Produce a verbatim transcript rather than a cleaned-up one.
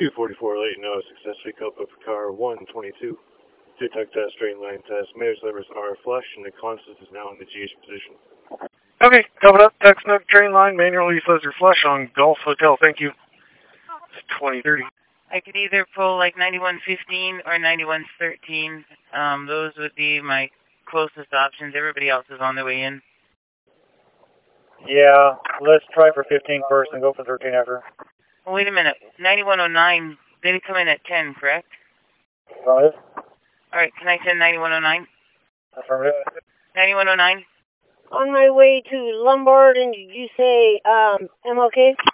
two forty-four late no success. Pick up of car one twenty-two. Two-tuck test, straight line test. Mayor's levers are flush, and the Constance is now in the G H position. Okay, covered up. Text note, train line, manual equalizer flush on Gulf Hotel. Thank you. It's twenty thirty. I could either pull like ninety-one fifteen or ninety-one thirteen. Um, those would be my closest options. Everybody else is on their way in. Yeah, let's try for fifteen first and go for thirteen after. Well, wait a minute. ninety-one oh nine, they come in at ten, correct? Affirmative. All right, can I send ninety-one oh nine? Affirmative. ninety-one oh nine? On my way to Lombard, and did you say um, M L K?